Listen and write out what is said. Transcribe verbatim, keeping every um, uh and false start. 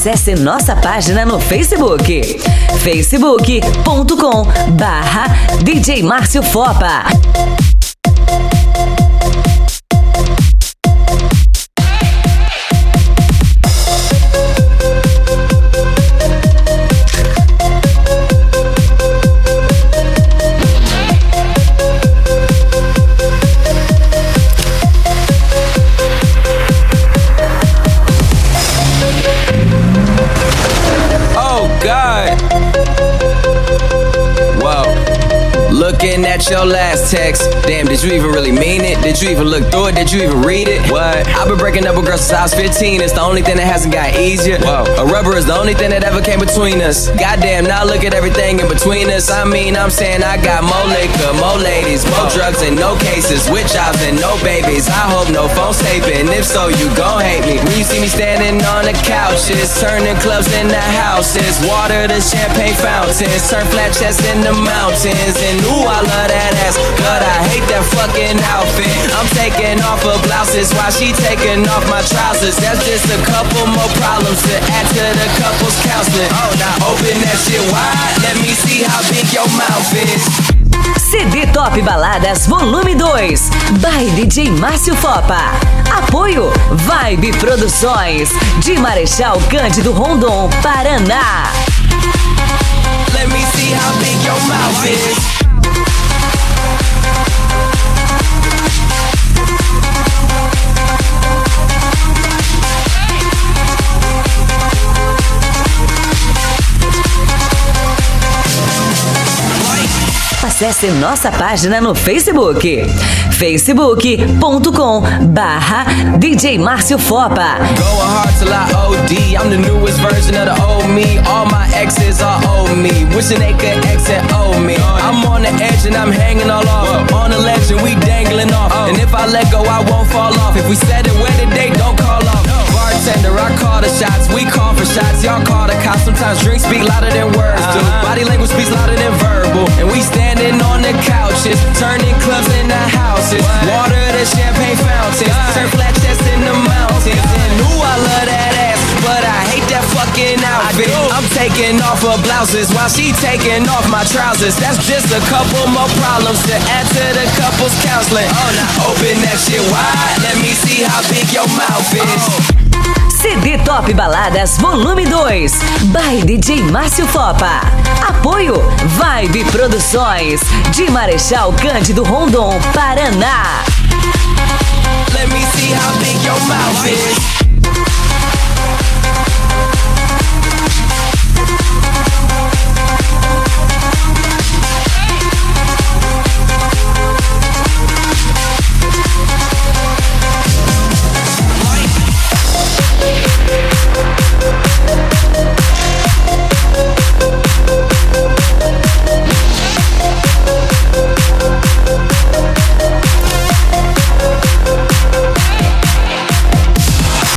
Acesse nossa página no Facebook, facebook ponto com barra D J Márcio Fopa. Looking at your last text. Damn, did you even really mean it? Did you even look through it? Did you even read it? What? I've been breaking up with girls since I was fifteen. It's the only thing that hasn't got easier. Whoa. A rubber is the only thing that ever came between us. Goddamn, now look at everything in between us. I mean, I'm saying I got more liquor, more ladies, more drugs and no cases, with jobs and no babies. I hope no phone's taping. If so, you gon' hate me. When you see me standing on the couches, turning clubs into houses, water to champagne fountains, turn flat chests into mountains. And ooh, I love that ass, but I hate that fucking outfit. I'm taking off her blouses while she taking off my trousers. That's just a couple more problems to add to the couple's counseling. Oh, now open that shit wide, let me see how big your mouth is. C D Top Baladas Volume dois, by D J Márcio Fopa. Apoio Vibe Produções, de Marechal Cândido Rondon, Paraná. Let me see how big your mouth is. Acesse nossa página no Facebook, facebook ponto com barra D J Márcio Fopa. Going hard till I O D, I'm the newest version of the old me. All my exes are old me, wishing they could exit old me. I'm on the edge and I'm hanging all off. On the ledge and we dangling off. And if I let go, I won't fall off. If we said it where the date, don't call off. Bartender, I call the shots, we call for shots, y'all call the cops. Sometimes drinks speak louder than words do. Body language speaks louder than verbal. And we standing on the couches, turning clubs into houses, water to champagne fountains, turn flat chests into mountains. And ooh, I love that ass, but I hate that fucking outfit. I'm taking off her blouses while she taking off my trousers. That's just a couple more problems to add to the couple's counseling. Oh, now open that shit wide, let me see how big your mouth is. C D Top Baladas Volume dois, by D J Márcio Fopa. Apoio Vibe Produções, de Marechal Cândido Rondon, Paraná. Let me see how big your mouth is.